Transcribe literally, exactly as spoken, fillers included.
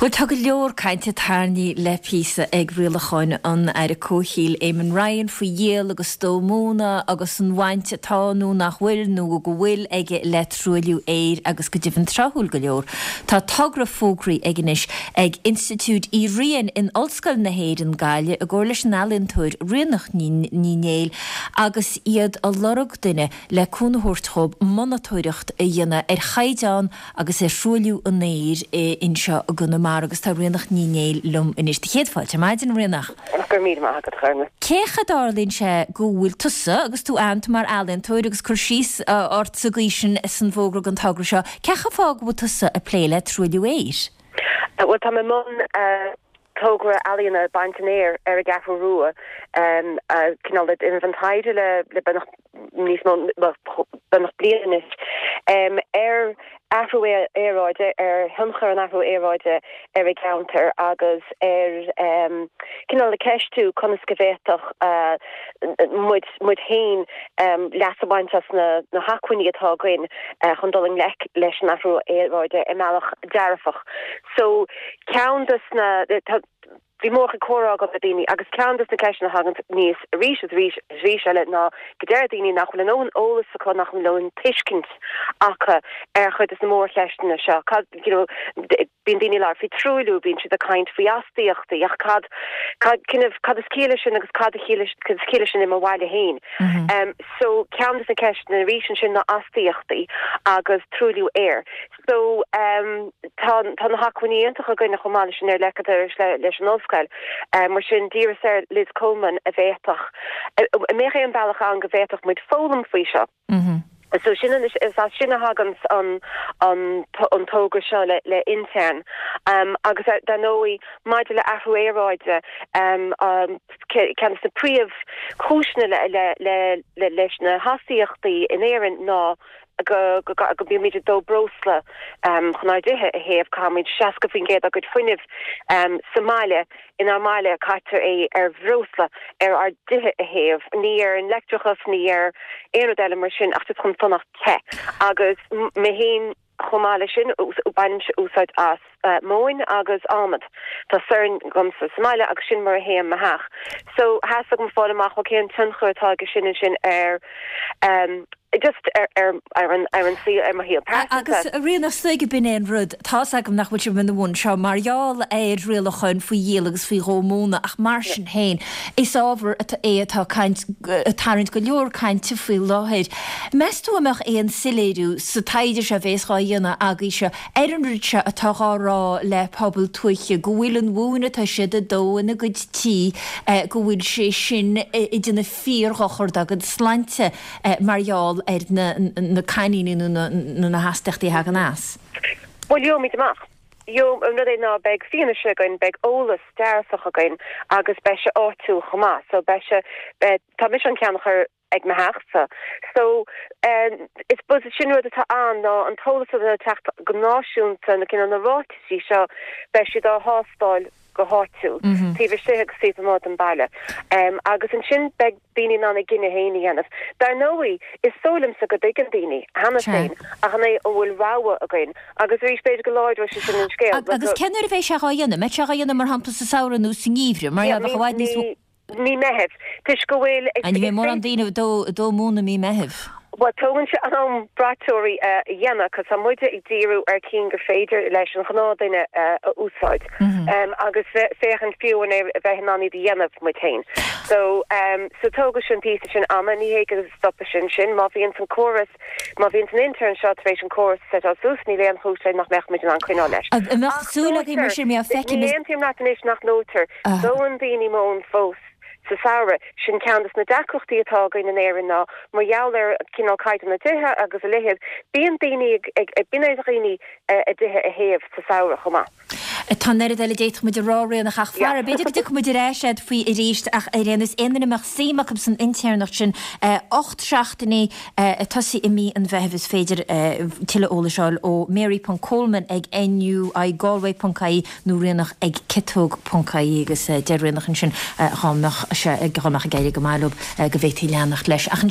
Chut tug leor cainte tarni le písa ag rilachain an ar a cóhíl éman Ryan fo dhéal agus dómóna agus an wainte táú nach bhfuil nó go bhfuil ige le trúiliú éir agus go dtíhann trahúil go leor. Tá tagra fógraí aginis ag Institute í rian in Olscoil na Héireann Gaile a gcóir leis an alintúir riannach nínéil agus iad a lorug duine le cúnahortthób monatóireacht a dhéine ar chaideán agus ar trúiliú an éir in seo a gona mar agus tá riannach nínéil lum in istí chéadfáilte maidin riannach. Gur míad má agad chuirne. Cécha dálín sé go bhfuil tusa agus tú ant mar alinn tóir agus chur síos ort sa gaisin is an bhógra an tagra seo. Cecha fág bh tusa a pléile trúiliú éir? Well, tá mé mon tógra alíonna bantanéir ar a gafar rua um, uh, cinál le infantáide le le benach níos benach blianis um, ar afro éráide ar thumchar an afro éráide ar a counter agus ar um, cinál le ceistú conas go bhéach uh, muid muid hain um, leasabhaintas na na hacuiní atá goin uh, chundoling le leis an afro éráide i meallach dearfach. So ceantas na Bhí mór chora go a daoine agus ceantas na ceisna hagan níos rís rís rís eile ná go deir daoine nach bhfuil an ólas sa chu nach bhfuil tuiscint acha ar chud is na mór leisna seo. Bíon daoine leir fao trúilú bíonn siad a caint faoi astíochta ach cad cinmh cad is cíile sin agus cad is cíile sin im bhhaile hain. So ceantas na ceisna rís sin na astíochtaí agus trúilú air. So tá na hacuiníontach a gcuine chomáile sin ar lecadar leis an Olscoil. Um, mar sin díras ar Liz Coleman a bhéach. A mécha an bailach an go bhéach muid fólam faoi seo. So sin is as sinna hagans an an an tógra seo le, le intern. Um, agus da nói maidide le afroéráide um, um, cean na príomh cúisna le le le le leis na hasíochtaí in éireann ná go go go bí méidir dó brosla um chunáidithe a héamh cáid seaca fin géad a go funineh um Somália in Armália caitar é ar bhrosla ar ar dithe a héamh ní ar an lectrachas ní ar éadile mar sin ach chun fannach te agus mé héin chomáile sin bain úsáid as móin agus ámad Tá cern gom sa Somália agus sin mar a héam maach. So has go fáil amach chu céan tunchuirtá go sin sin ar um just ar ar ar an ar an sí ar mar híal agus a rianna sléige bin éon rud tá agam nach bhfuil bin bhún seo marall é riala chuin faoi dhéal agus faoi rómóna ach mar sin héin is ábhar é atá caint tarint go leor cainte faoi láhéid. Meú amach éon siléú sa taidir se bhéá dhéanana agaí se ar an rúte atárá le pobl tuiche go bhfuil an bhúna tá siad a dóna go tí go bhfuil sé sin i duna fíorchachar agad slainte marall er na na cainíú na na hasteachtaí hagan as. Well, jo mit amach. Jo an rud é ná beg fianna se goin beg ólas dearfach a goin agus beise áú chomá, so beise tá mis an ceannachar ag me heachsa. So um, is bus sin rud atá an ná an tólas a techt go náisiúnta na cin an narátisí seo beise dá hástáil go háú. Tíhir sé agus sí má an bailile. Um, agus an sin beg bíine ná na gine héine anamh. Dar nóí is sólim sa go dig an daoine hana féin a chana ó bhfuil ráha a gin agus rís beidir go láidhir sin sin an scéal. Agus cenir a bheith se dhéanana, me se dhéanana mar hampa sa saoranú sin íomhre, mar a bhhaid níos ní meheh. Tuis go bhfuil an bheith mór an daoine dó múna mí meheh. Well, tógann se an bratóirí dhéana cos tá muide ag díú ar cín gur féidir leis an gnádaine úsáid. Agus féchan fiúin a bheith aní dhéanamh mu tain. So so tóga sin pí sin ama ní hé agus stoppa sin sin, má bhíon san choras, má bhíon an intern seo éis an choras set á sús ní léon chúsleid nach mech mit an chuá leis. Súla mar sin mé a feici Léontíim naéis nach nótar, dóan daoine món fós. Sa saoire sin ceantas na dacrochtaí atá goin an éireann ná mar jaall cinál caiid na dithe agus a léhéad bíon daoine ag binéirí a dithe a héamh sa saoire chomá. Tá neir eile déit mu ráréí nach chachhar, beidir go mu réisiad faoi i ríist ach a réannas inanach síach san internach sin ocht seachtaí tosaí imí an bheithehs féidir tiile ólaáil ó Mary.Coleman ag N U I Galway.caí nó riannach ag Kittóg.caí agus de riannach sin cháach se ag gomach a géide go máilób go bhéití leannach leis.